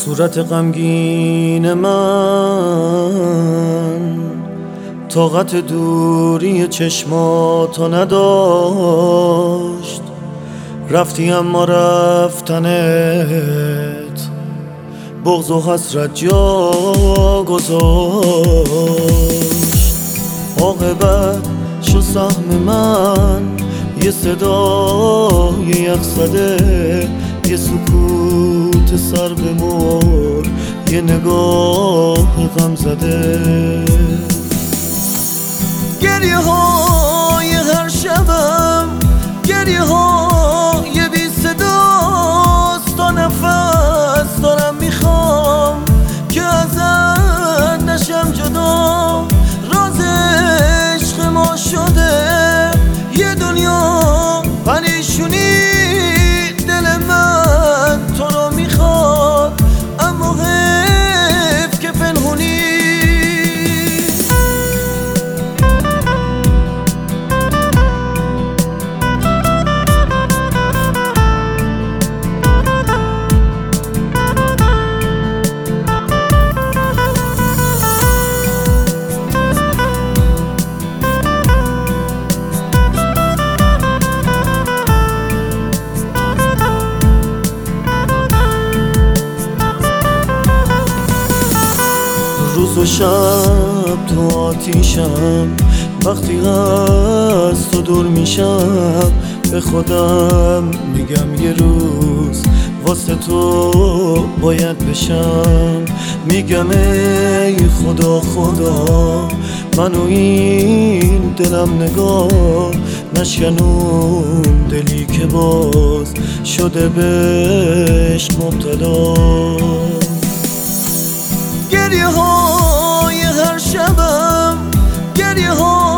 صورت غمگین من طاقت دوری چشماتو نداشت. رفتی اما رفتنت بغض و حسرت جا گذاشت. عاقبت شو سهم من یه صدای یخزده، یه سکوت سر بمر، یه نگاه غم زده. گریه های هر شبم گریه های بی صداست، تا نفس دارم میخوام که ازت نشم جدا. راز عشق ما شده یه دنیا پریشونی، دل من تو رو میخواد اما حیف که پنهونی. روز و شب تو آتیشم، وقتی از تو دور میشم به خودم میگم یه روز واسه تو باید بشم. میگم ای خدا خدا منو این دلم نگاه نشکنون، دلی که باز شده به عشق مبتلا. گریه های هر شبم گریه های